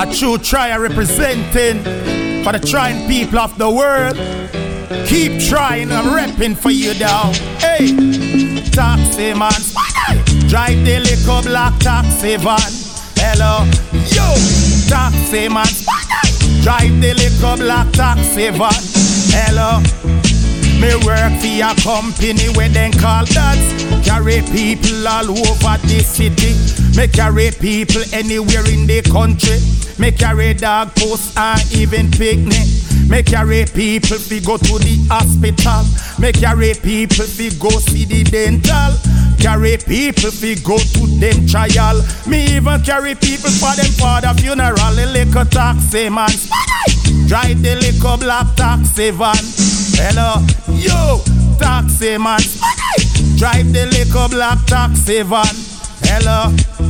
A true trier representing for the trying people of the world. Keep trying, I'm repping for you down. Hey, taxi man, drive the little black taxi van. Hello, yo, taxi man, drive the little black taxi van. Hello, me work for a company where they call Dads. Carry people all over the city. Me carry people anywhere in the country. Me carry dog post and even picnic. Me carry people fi go to the hospital. Me carry people fi go see the dental. Carry people fi go to them trial. Me even carry people for them father funeral. The little taxi man, drive the little black taxi van. Hello, yo, taxi man, drive the little black taxi van. Hello,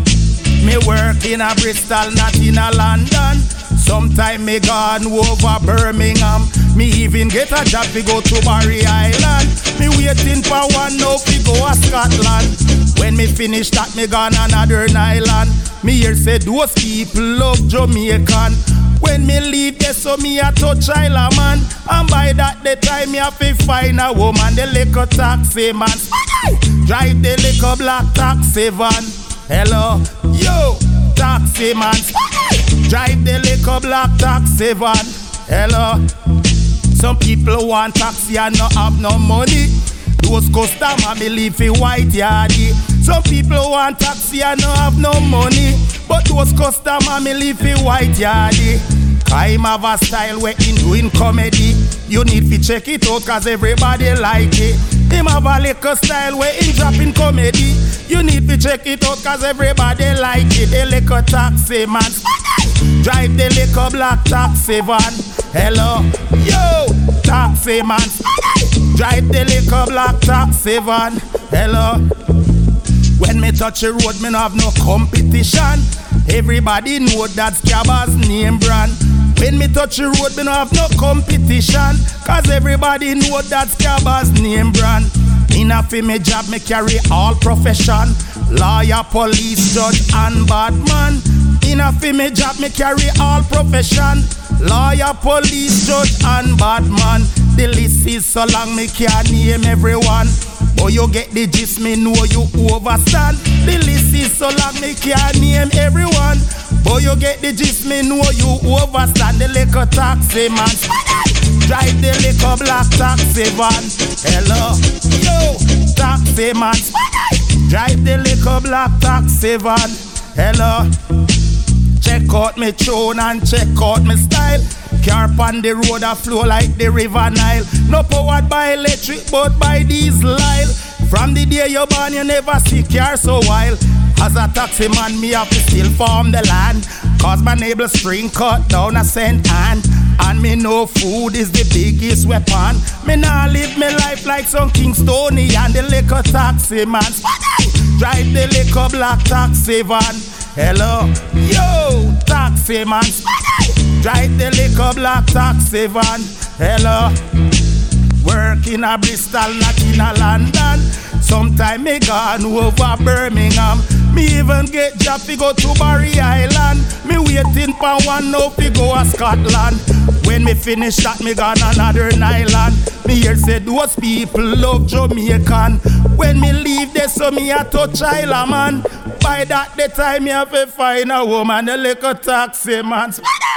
me work in a Bristol, not in a London. Sometime me gone over Birmingham. Me even get a job to go to Barry Island. Me waiting for one now to go to Scotland. When me finish that, me gone another island. Me hear say those people love Jamaican. When me leave there, so me a touch island man. And by that the time me have to find a woman. The little taxi man, drive the little black taxi van. Hello, yo, taxi man, drive the little black taxi van. Hello, some people want taxi and not have no money. Those customers me live in white yardy. Some people want taxi and not have no money, but those customers me live in white yardy. I'm have a style where in doing comedy. You need to check it out cause everybody like it. Him have a little style where in dropping comedy. You need to check it out cause everybody like it. The little taxi man, drive the little black taxi van. Hello, yo, taxi man, drive the little black taxi van. Hello, when me touch the road, me no have no competition. Everybody know that Scabba's name brand. When me touch the road, me no have no competition. Cause everybody know that Scabba's name brand. In a fi me job, me carry all profession. Lawyer, police, judge and bad man. In a fi me job, me carry all profession. Lawyer, police, judge and bad man. The list is so long, me can't name everyone. Oh, you get the gist, me know you overstand. The list is so long, me can't name everyone. Oh, you get the gist, me know you overstand. The little taxi man, drive the little black taxi van. Hello, yo, taxi man, drive the little black taxi van. Hello, check out me tune and check out me style. Car on the road a flow like the river Nile. No powered by electric but by diesel oil. From the day you born you never see car so wild. As a taxi man me have to still farm the land. Cause my neighbor string cut down a cent hand. And me know food is the biggest weapon. Me nah live me life like some Kingstonian. And the little taxi man, drive the little black taxi van. Hello, yo, taxi man, drive the little black taxi van. Hello, work in a Bristol, not in a London. Sometime me gone over Birmingham. Me even get job to go to Barry Island. Me waiting for one now to go to Scotland. When me finish that, me gone another island. Me hear say those people love Jamaican. When me leave there, so me a touch island man. By that the time me have to find a woman, a little taxi man.